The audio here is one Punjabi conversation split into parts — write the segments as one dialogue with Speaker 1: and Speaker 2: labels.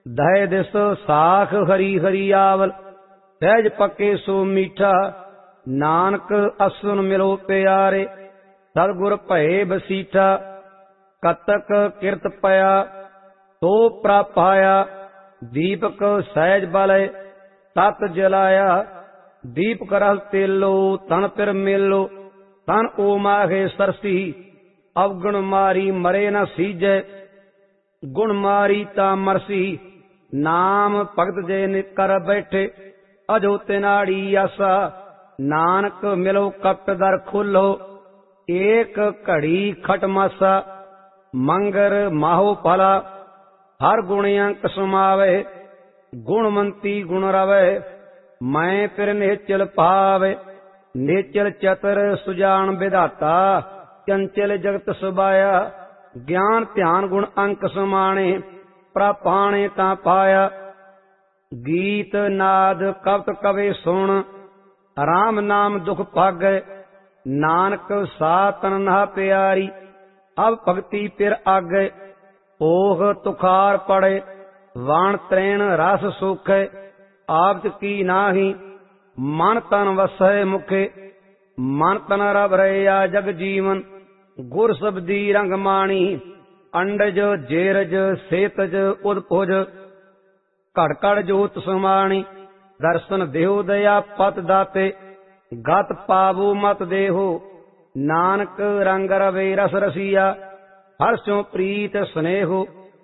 Speaker 1: ਦਹਿ ਦਿਸ ਸਾਖ ਹਰੀ ਹਰੀ ਆਵਲ, ਸਹਿਜ ਪੱਕੇ ਸੋ ਮੀਠਾ। ਨਾਨਕ ਅਸੁਨ ਮਿਲੋ ਪਿਆਰੇ, ਸਤਿਗੁਰ ਭਏ ਬਸੀਠਾ। ਕਤਕ ਕਿਰਤ ਪਿਆ ਤੋ ਪ੍ਰਭ ਆਇਆ, ਦੀਪਕ ਸਹਿਜ ਬਲੈ ਤਤ ਜਲਾਇਆ। ਦੀਪਕ ਰਸ ਤੇਲੋ ਤਨ ਪਿਰ ਮੇਲੋ, ਤਨ ਓ ਮਾਹੇ ਸਰਸੀ। ਅਵਗੁਣ ਮਾਰੀ ਮਰੇ ਨ ਸੀਜੈ, ਗੁਣ ਮਾਰੀ ਤਾ ਮਰਸੀ। ਨਾਮ ਭਗਤ ਜੇ ਨਿਕਰ ਬੈਠੇ, ਅਜੋ ਤਿਨਾੜੀ ਆਸਾ। ਨਾਨਕ ਮਿਲੋ ਕਪਟ ਦਰ ਖੋਲੋ, ਏਕ ਘੜੀ ਖਟ ਮਾਸਾ। ਮੰਗਰ ਮਾਹੋ ਭਲਾ ਹਰ ਗੁਣ ਅੰਕ ਸਮਾਵੇ, ਗੁਣਵੰਤੀ ਗੁਣ ਰਵੈ ਮੈਂ ਫਿਰ ਨੇਚਲ ਪਾਵੇ। ਨੇਚਲ ਚਤਰ ਸੁਜਾਨ ਵਿਧਾਤਾ, ਚੰਚਲ ਜਗਤ ਸੁਬਾਇਆ। ਗਿਆਨ ਧਿਆਨ ਗੁਣ ਅੰਕ ਸਮਾਣੇ, ਪ੍ਰਾਪਾਣੇ ਤਾਂ ਪਾਇਆ। ਗੀਤ ਨਾਦ ਕਵਤ ਕਵੇ ਸੁਣ, ਰਾਮ ਨਾਮ ਦੁਖ ਭਾਗੈ। ਨਾਨਕ ਸਾ ਤਨ ਨਾ ਪਿਆਰੀ, ਅਬ ਭਗਤੀ ਪਿਰ ਆਗੈ। ਓਹ ਤੁਖਾਰ ਪੜੇ ਵਾਣ ਤ੍ਰੈਣ ਰਸ ਸੁਖੈ। ਆਪ ਕੀ ਨਾਹੀ ਮਨ ਤਨ ਵਸੈ ਮੁਖੇ। ਮਨ ਤਨ ਰਬ ਰਹਿਆ ਜਗ ਜੀਵਨ, ਗੁਰ ਸਬਦੀ ਰੰਗ ਮਾਣੀ। ਅੰਡਜ ਜੇਰਜ ਸੇਤਜ ਉਦਭੁਜ, ਘੜ ਘੜ ਜੋਤ ਸਮਾਣੀ। ਦਰਸ਼ਨ ਦੇਹੁ ਦਇਆ ਪਤ ਦਾਤੇ, ਗਤ ਪਾਵੋ ਮਤ ਦੇਹੋ। ਨਾਨਕ ਰੰਗ ਰਵੇ ਰਸ ਰਸੀਆ, ਹਰਸ਼ੋਂ ਪ੍ਰੀਤ ਸਨੇਹੋ।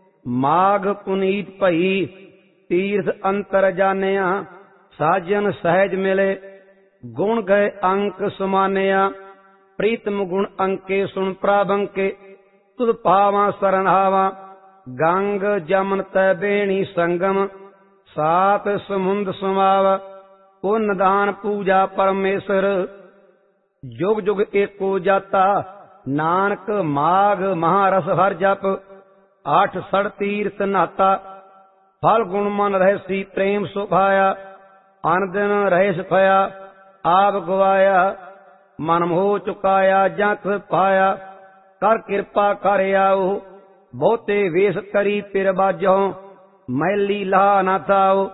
Speaker 1: ਮਾਘ ਪੁਨੀਤ ਭਈ ਤੀਰਥ ਅੰਤਰ ਜਾਣਿਆ, ਸਾਜਨ ਸਹਿਜ ਮਿਲੇ ਗੁਣ ਗਏ ਅੰਕ ਸਮਾਨਿਆ। ਪ੍ਰੀਤਮ ਗੁਣ ਅੰਕੇ ਸੁਣ ਪ੍ਰਭੰਕੇ, ਤੁਧ ਪਾਵਾਂ ਸਰਨਾਵਾ। ਗੰਗ ਜਮਨ ਤੈ ਬੇਣੀ ਸੰਗਮ, ਸਾਤ ਸਮੁੰਦ ਸਮਾਵ। ਪੁੰਨ ਦਾਨ ਪੂਜਾ ਪਰਮੇਸ਼ਰ, ਜੁਗ ਜੁਗ ਏਕੋ ਜਾਤਾ। ਨਾਨਕ ਮਾਘ ਮਹਾਰਸ ਹਰ ਜਪ, ਆਠ ਸੜ ਤੀਰਥ ਨਾਤਾ। ਫਲ ਗੁਣ ਮਨ ਰਹਿਸੀ ਪ੍ਰੇਮ ਸੁਭਾਇਆ, ਅਨ ਦਿਨ ਰਹਿ ਸਫਾਇਆ ਆਪ ਗਵਾਇਆ। ਮਨ ਮੋਹ ਚੁਕਾਇਆ ਜੰਤ ਪਾਇਆ, ਕਰ ਕਿਰਪਾ ਕਰ ਆਓ। ਬਹੁਤੇ ਵੇਸ ਕਰੀ ਪਿਰ ਬਾਜੋ, ਮੈਲੀ ਲਾ ਨਾ ਥਾਓ।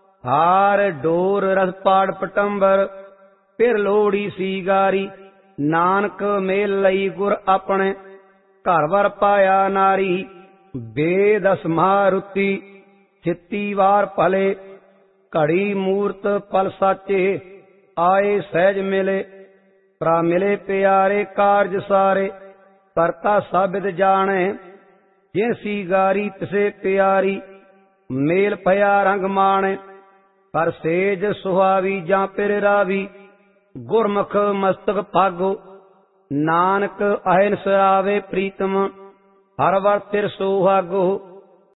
Speaker 1: ਹਾਰ ਡੋਰ ਰਸ ਪਾੜ ਪਟੰਬਰ, ਫਿਰ ਲੋੜੀ ਸੀ ਗਾਰੀ। ਨਾਨਕ ਮੇਲ ਲਈ ਗੁਰ ਆਪਣੇ, ਘਰ ਵਰ ਪਾਇਆ ਨਾਰੀ। ਬੇਦਸ ਮਾਰੁਤੀ ਚਿੱਤੀ ਵਾਰ ਭਲੇ, ਘੜੀ ਮੂਰਤ ਪਲ ਸਾਚੇ। ਆਏ ਸਹਿਜ ਮਿਲੇ ਭਰਾ ਮਿਲੇ ਪਿਆਰੇ, ਕਾਰਜ ਸਾਰੇ ਕਰਤਾ ਸਾਬਿਤ ਜਾਣੇ। ਜੇ ਸੀ ਗਾਰੀ ਤਿਸੇ ਪਿਆਰੀ, ਮੇਲ ਭਇਆ ਰੰਗ ਮਾਣੇ। ਪਰ ਸੇਜ ਸੁਹਾਵੀ ਜਾਂ ਪਿਰ ਰਾਵੀ, ਗੁਰਮੁਖ ਮਸਤਕ ਭਾਗੋ। ਨਾਨਕ ਅਹਿਨਸ ਆਵੇ ਪ੍ਰੀਤਮ, ਹਰ ਵਰ ਤਿਰ ਸੁਹਾਗੋ।